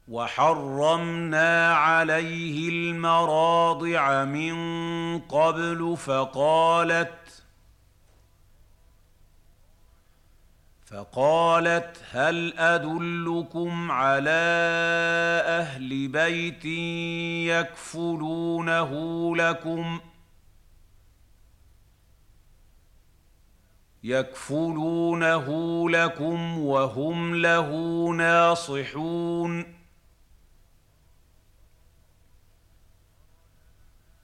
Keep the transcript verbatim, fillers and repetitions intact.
وحرمنا عليه المراضع من قبل فقالت فقالت هل أدلكم على أهل بيت يكفلونه لكم يكفلونه لكم وهم له ناصحون